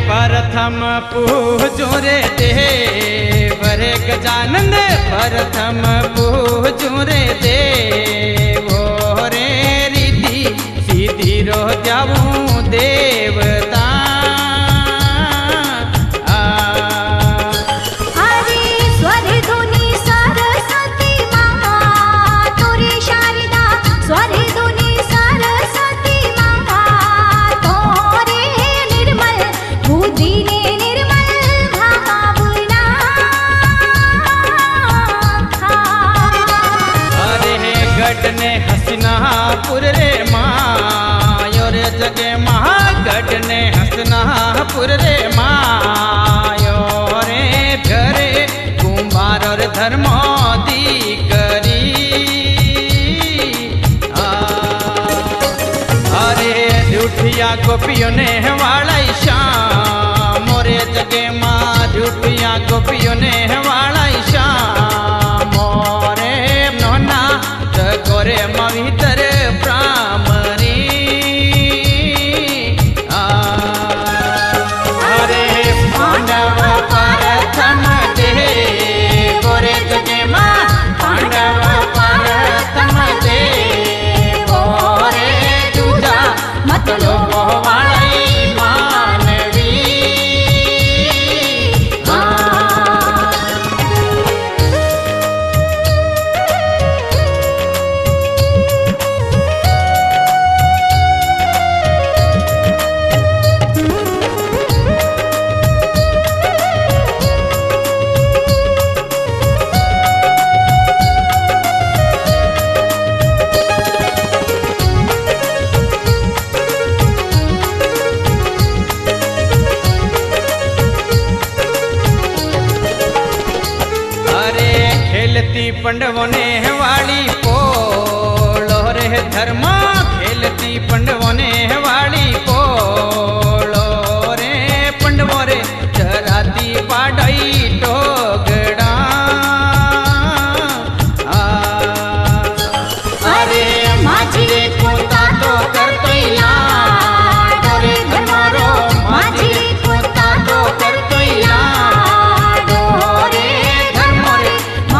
प्रथम पूजो रे देव रे गजानन प्रथम पूजो रे देव रे रिद्धि सीधी रो जाऊं देवता हसनापुर रे मायो रे जगे महागढ़ ने हसनापुर रे मायो रे घरे कुंभार और धर्मोदी करी अरे झूठिया गोपियों ने वाला श्याम मोरे जगे माँ झूठिया गोपियों ने वाला श्याम मोरे नोना गोरे मवितर प्रामरी अरे पांडव प्रथम दे गोरे जगे माँ पांडव प्रथम दे गोरे दूजा मतलब वाली मानवी खेलती पंडवों ने वाली पोलो रे धर्मा खेलती पंडवों ने वाली पोलो रे पंडवों रे चराती पाड़ई टोगड़ा अरे माझी रे कोता तो करतो याद रे धर्मारो माझी रे कोता तो करतो याद रे धर्मो रे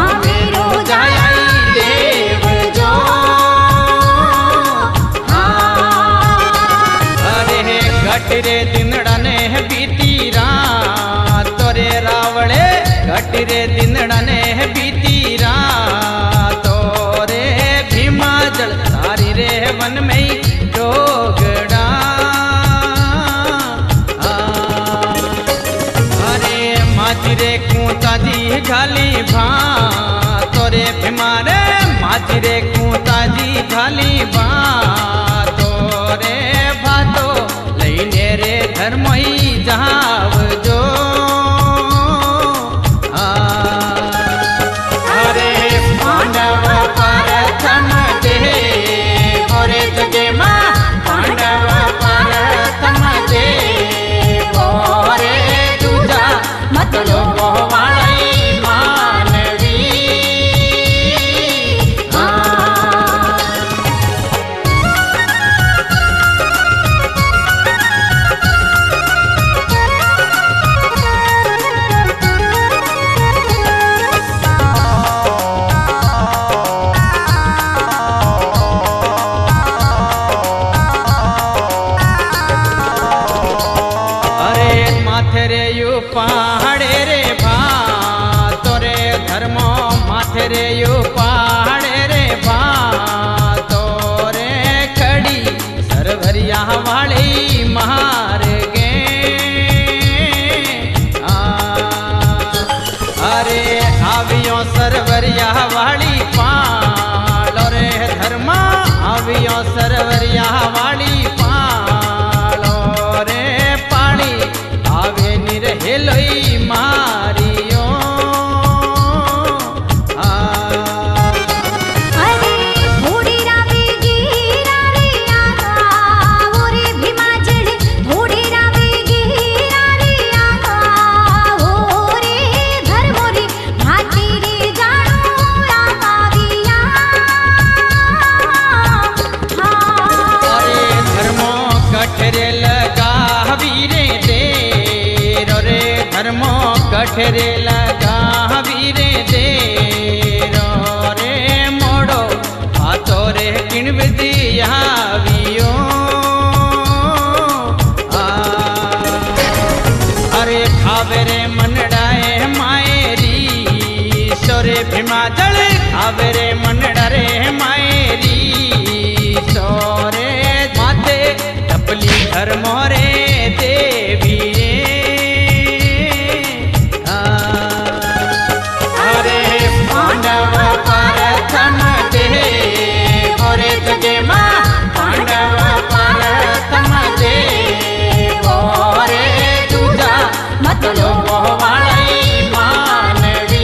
घट रे दिनड़ा ने बीती रात तोरे रावड़े घट रे दिनड़ा ने बीती रात तोरे भीमा जल सारी रे वन में डोगड़ा अरे माझी रे कूता जी घाली भा तोरे भीमा रे माझी रे कूता जी घाली भा तोरे भातो रे धर्मई जाव जो अरे पांडव प्रथम दे गोरे जगे माँ पांडव प्रथम दे गोरे दूजा मतलब वाली मानवी पहाड़े रे भा तोरे धर्मो माथे रे यू पहाड़े रे भा तोरे खड़ी सरभरिया वाली महार गे अरे आवियों सरभरिया वाली पालो रे धर्मा आवियों सरभरिया वाली पालो रे पाली आवे निरहेलोई मारी कठरे लगा वीरे दे रे मोड़ो हाथो रे किण दिया वियो अरे खावे रे मनडाए मायरी सोरे भीमा जल खावे रे मनडा रे मायरी सोरे माथे टपली घर मोरे देवी अरे पांडव परथम दे मोरे जगे माँ पांडव परथम दे मोरे तुझा मतलो वाली मानवी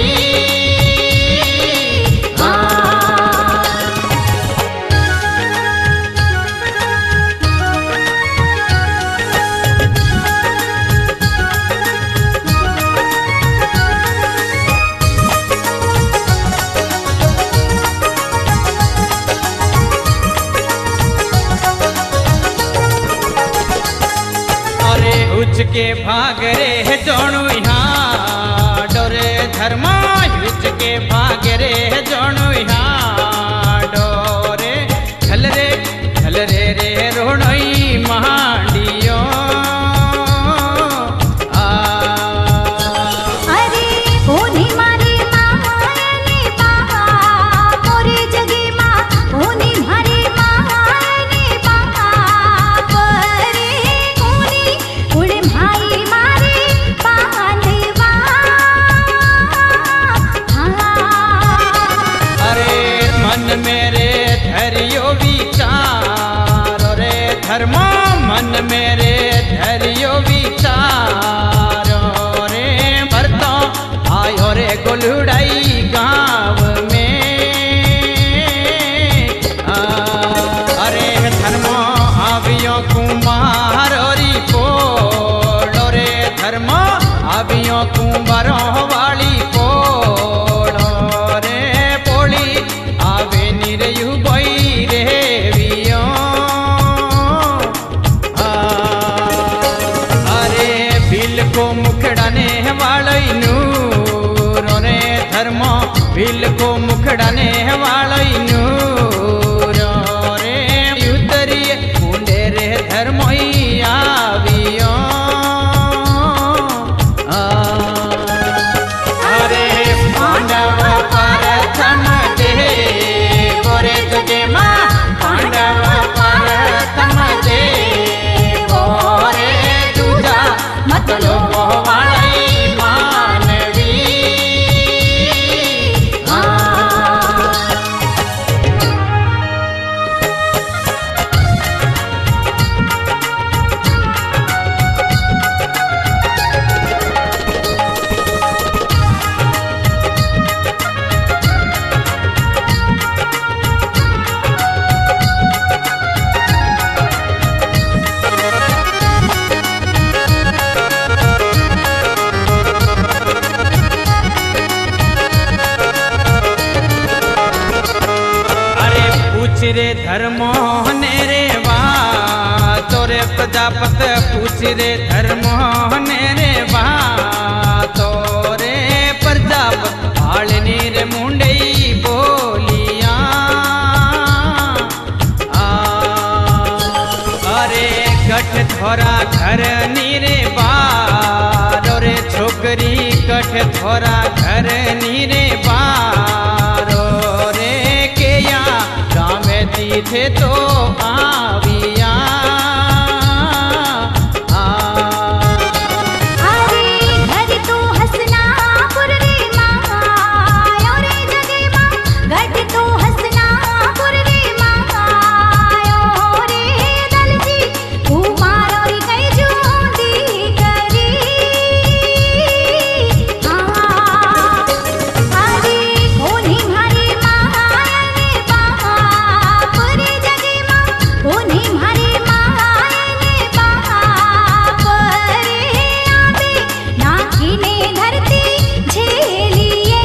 उच के भाग रे जोणु यहाँ डोरे धर्मा उच के भाग रे जोणु यहाँ डोरे झल रे रे रोणई महाडियो अरे ओनी मारी मायने बाबा मोरे जगे माँ ओनी मारी मायने बाबा परे ओनी उड़े भाई मारे पांडवा अरे मन मेरे धैर्यो विचार रे धर्मा मन मेरे धैर्यो विचार रे भरतो आयो रे गोलुड़ाई गाँव में अरे धर्मो आवियो कुमार री पोड़ो रे धर्मो आवियो कुंबारो वाली पोड़ो रे पोड़ी आवे निरयु बोई रे वियो अरे बिल को मुखड़ाने वालोई नूर रे धर्मो बिल को मुखड़ाने वालोई नूर रे उतरी कुंडे रे धर्मोई आवियो अरे पांडव परथम दे मोरे जगे माँ पांडव परथम दे मोरे तुझा मतलो वाली मानवी अरे पूछ रे धर्मो ने रे वा तोरे प्रजापत पूछ रे धर्मो ने रे वा तोरे प्रजापत आलनी रे मुंडई बोलिया अरे गठ थोरा घर नीरे बारो रे छोकरी गठ थोरा घर नीरे बारो रे के या गाँव तीथे तो आविया अरे घर तू हसनापुर रे मायो रे जगे माँ गढ़ तू हसनापुर रे मायो रे दलजी कुमारो री कई जूंदी करी अरे कोनी मारी मायने बाप रे जगे माँ कोनी मारी मायने बाप रे आवे नाखीने धरती झेलिए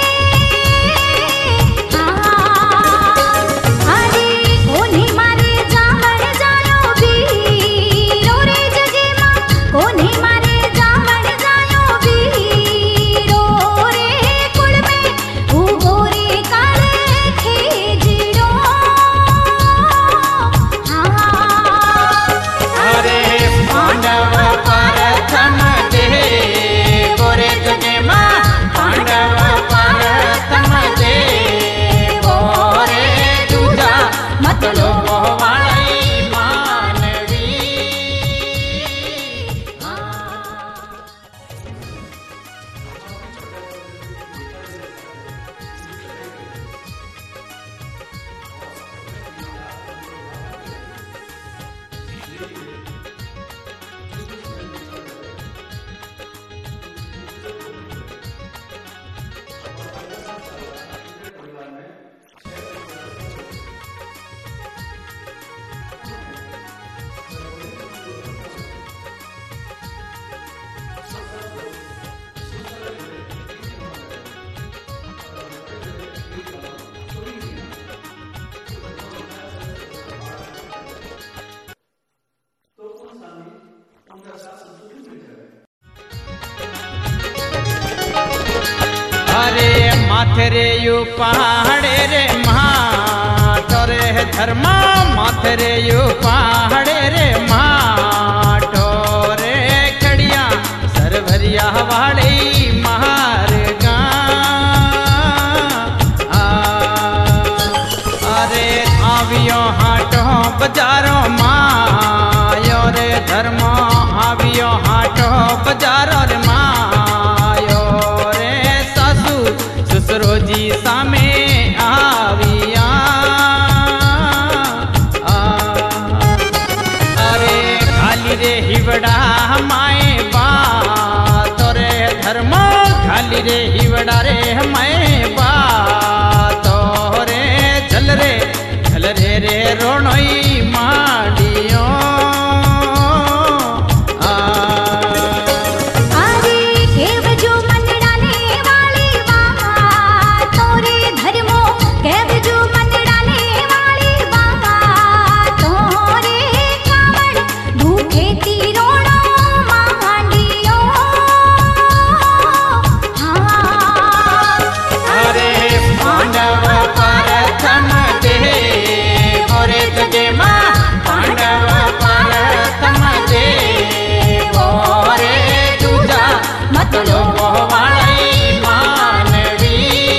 अरे कोनी मारे जामण जायो वीरो रे जगे माँ कोनी मारे जामण जायो वीरो माथे रे यू पहाड़े रे माटो रे धर्मा माथे रे यू पहाड़े रे माटो रे खड़िया सरभरिया वाली मारगा अरे आवियो हाटो बजारो मायो रे धर्मो आवियो हाटो बजारो रे मायो रे सासू ससुरो जी सामे आविया अरे खाली रे हिवड़ा माए बात रे धर्मो खाली रे हिवड़ा रे माए बात रे झल रे रे रोणोई माडियो अरे केव जो मनडाने वाली बात तोरे धर्मो केव जो मनडाने वाली बात तोरे कावड़ भूखे तीरोणो मांडियो हाँ अरे पांडव परथम दे मोरे जगे माँ पांडव परथम दे मोरे दूजा मतलो वाली मानवी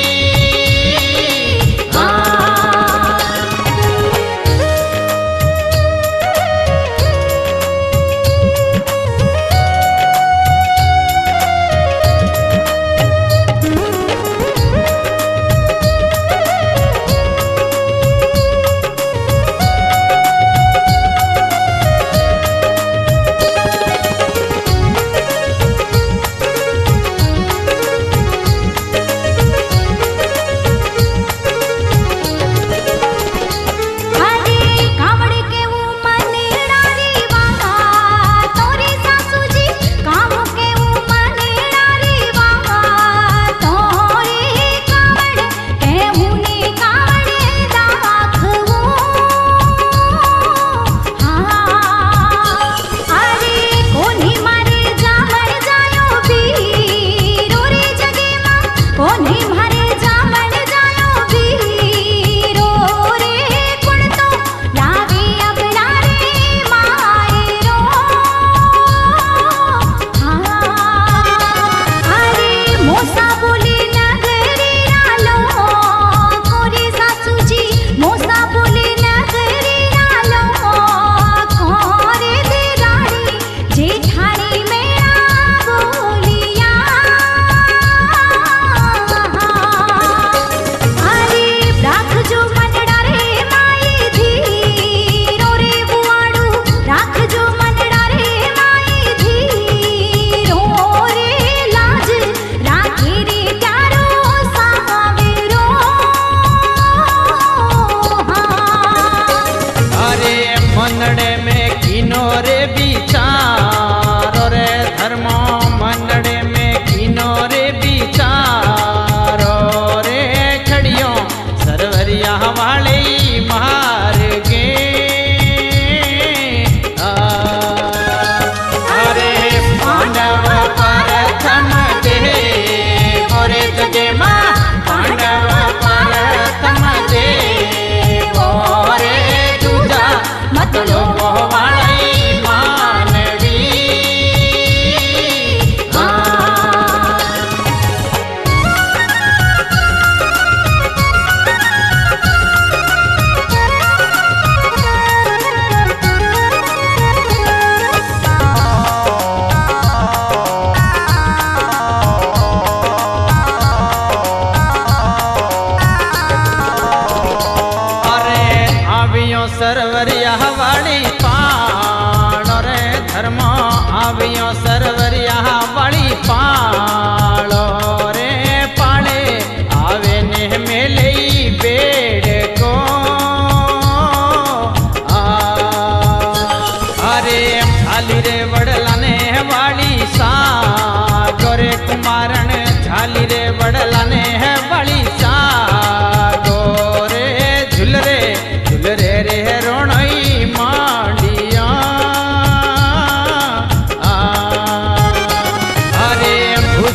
अरे कावड़ के वो मनडारी वाला तोरे सासू जी काम के वो मनडारी वाला तोरे कावड़ के मुने कावड़े दाखवो हाँ अरे कोनी मारे जामण जायो बीरो रे जगे मां कोनी मारे जामण जायो बीरो रे कुण तो लावे अपना रे मायरो हाँ अरे मोसा बोले नगरी रालो कोरे सासू जी मोसा बोले नगरी रालो कोरे दे रानी जेठानी मेरा बोलिया अरे राख जो मनडा रे माई धीरो रे बुआड़ू राख जो मनडा रे माई धीरो रे लाज राखे रे प्यारो सावेरो अरे मनड़े में किनो रे विचार रे धर्मो मनड़े में किनो रे विचार रे खड़ियो सरवरिया वाली मारगे अरे पांडव परथम दे मोरे जगे माँ पांडव परथम दे मोरे दूजा मतलो वाली मानवी अरे आवियो सरवरिया वाली पाण रे धर्मो आवियो सरवरिया वाली पालो रे पाले आवे ने मेले बेड़ को अरे झाली रे वडलाने वाली सा गोरे कुमारण झाली रे वडलाने वाली सा गोरे झुल रे रे रोणई मांडिया अरे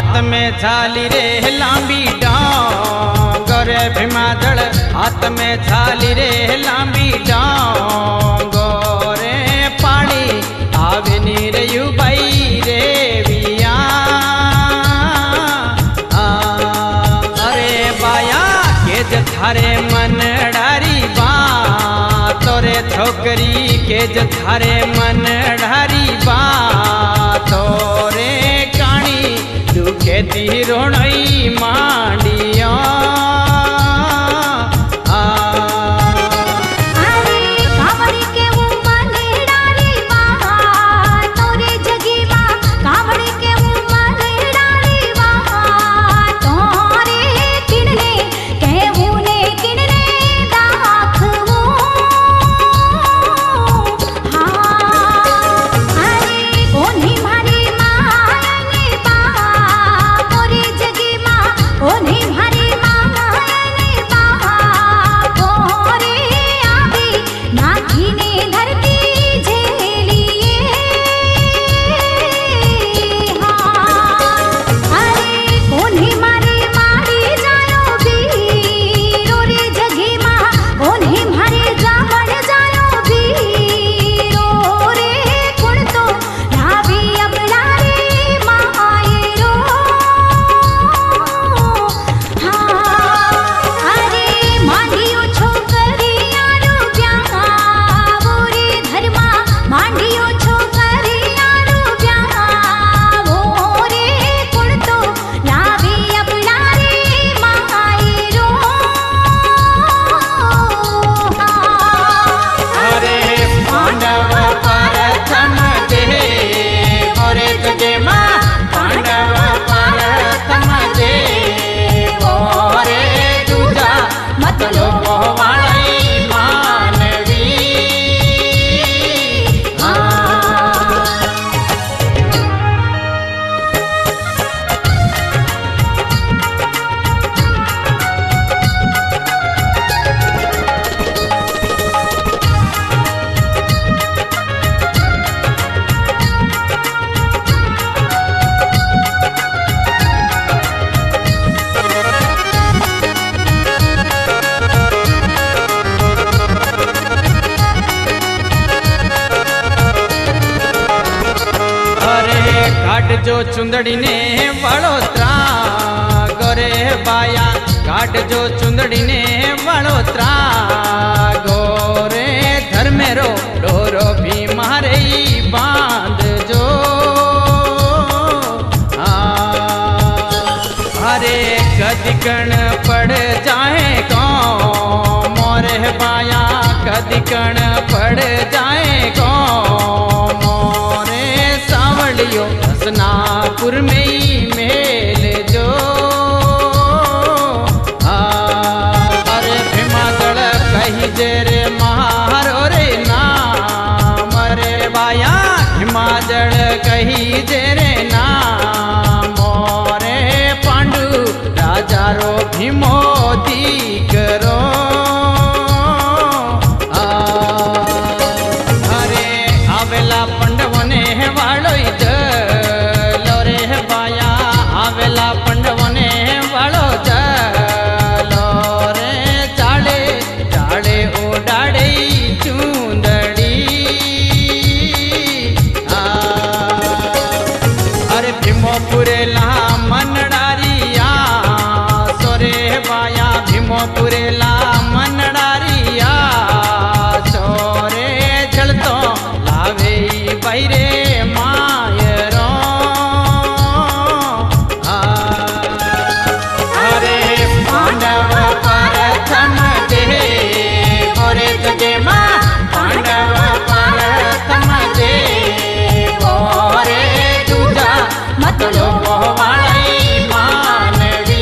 हाथ में थाली रे लांबी डांगर भीमादल हाथ में थाली रे लांबी डांगर पानी आवे नीर युबाई रे विया अरे बाया के ज थारे मन डारी बा तोरे छोकरी के ज थारे मन डारी बा तोरे काणी दुखे ती रोणई मांडिया अरे कावड़ी के मुंह माने डारी बा तोरे जगी मां कावड़ी के मुंह माने डारी बा तोरे किनने केवूने किनने दाखवो हाँ अरे कोनी मारी मायने बा तोरे जगी मां कोनी मारी मायने बा तोरे आवी नाखीने धरती झेलिए हाँ अरे कोनी मारी मारी जायो बीरो रे जगी मां कोनी मारी जावण जायो बीरो रे कुण तो लावी अबला रे मायरो हाँ अरे मांडियो छोकरियारो ब्याहो रे धर्मा मांडियो छोकरियारो ब्याहो रे कुण तो लावी अबला रे मायरो अरे पांडव प्रथम दे मोरे तुझे माँ पांडव प्रथम दे मोरे तुझा मतलब वाली मानवी अरे काट जो चुंदड़ी ने वड़ोतरा गोरे बाया काट जो चुंदड़ी ने वड़ोतरा गोरे धर्मेरो डोरो भी मारे बांध जो अरे कदिकण पड़ जाए गाँव मोरे बाया कदिकण पड़ जाए गाँव मोरे सावलियो हसनापुर में ही मेल जो अरे भीमादल कही जे रे महारो रे नाम रे बाया हिमादल कही जे रे नाम मोरे पांडु राजा रो भीमोदी करो अरे आवेला पंडवने वालो जलो रे बाया आवेला पंडवने वालो जलो रे चाले चाले ओडाड़े चूंदड़ी अरे भीमोपुरे ला मनडारिया सोरे बाया भीमोपुरे ला मनडारिया सोरे झलतो लावे बैरे मायरो अरे पांडव प्रथम दे मोरे तुझे माँ पांडव प्रथम दे मोरे तुझा मतलब वाली मानवी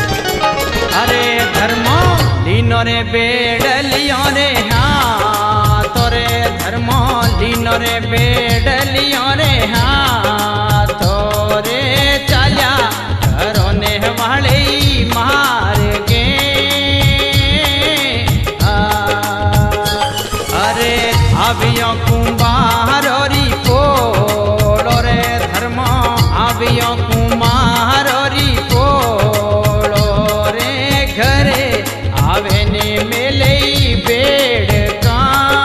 अरे धर्मो दीनो रे बेड़लियों रे हाँ आवियो कुंभारो री पोलो रे धर्म आवियो कुंभारो री पोलो रे घरे आवे ने मेले बेड़ का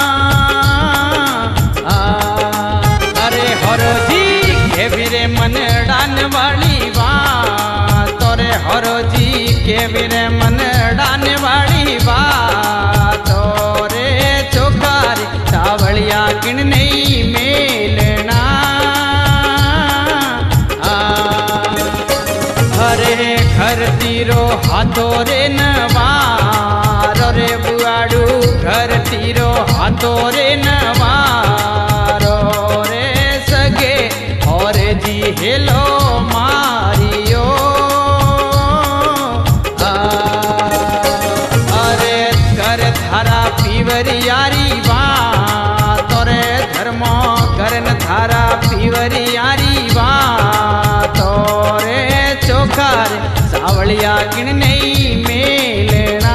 अरे हरोजी के वीरे मन डान वाली बात तोरे हरोजी के वीरे मन डान वाली बात तोरे चोखारी सावलिया किन नहीं मेलना हरे घर तीरो हाथों रे नवारो रे बुआड़ू घर तीरो हाथों रे नवारो रे सगे और जी हेलो मारियो अरे कर धारा पीवरियारी बात रे धर्म करन धारा पीवरियारी बात रे चोखार सावलिया किन नहीं मेलना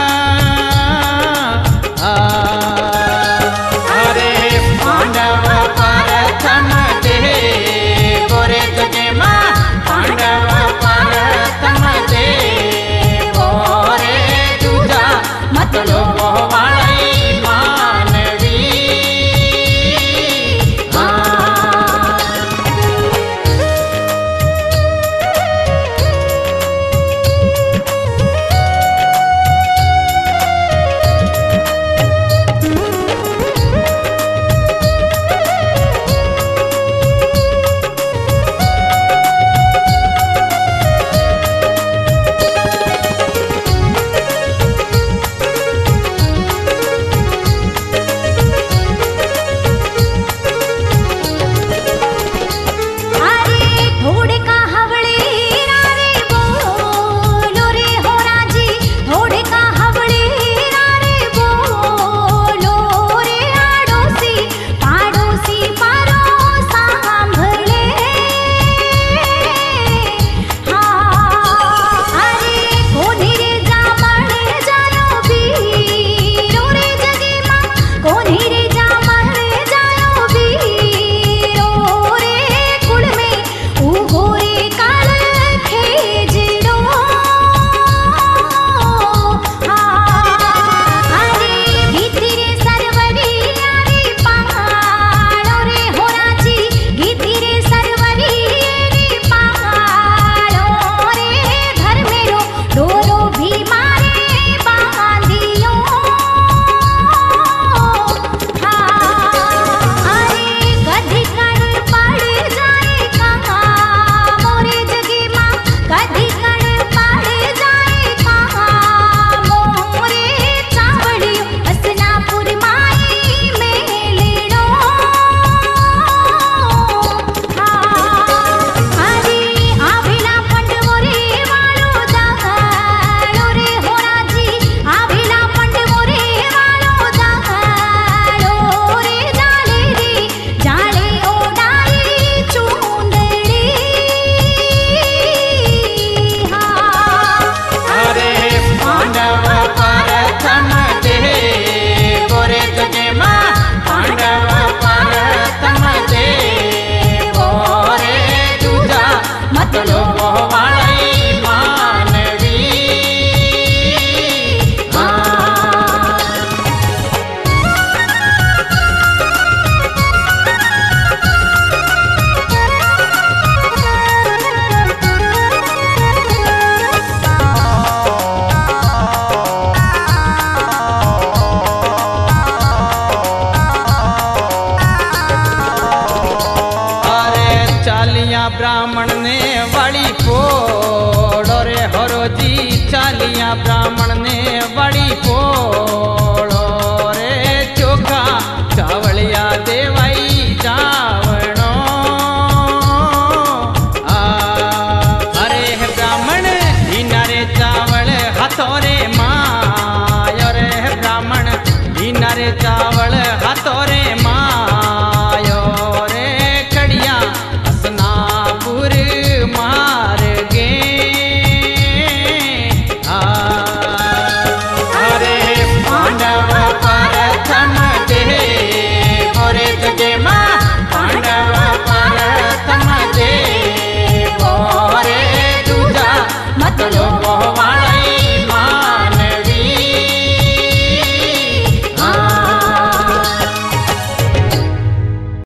अरे पांडव परथम दे गोरे जगे माँ पांडव परथम दे गोरे दूजा मतलो वाली मानवी ब्राह्मण ने वाली पोड़ो रे हरोजी चालिया ब्राह्मण ने वाली पोड़ो रे चोखा चावलिया देवाई चावणो अरे ब्राह्मण इनारे चावल हाथों रे मायो रे ब्राह्मण इनारे चावल हाथों रे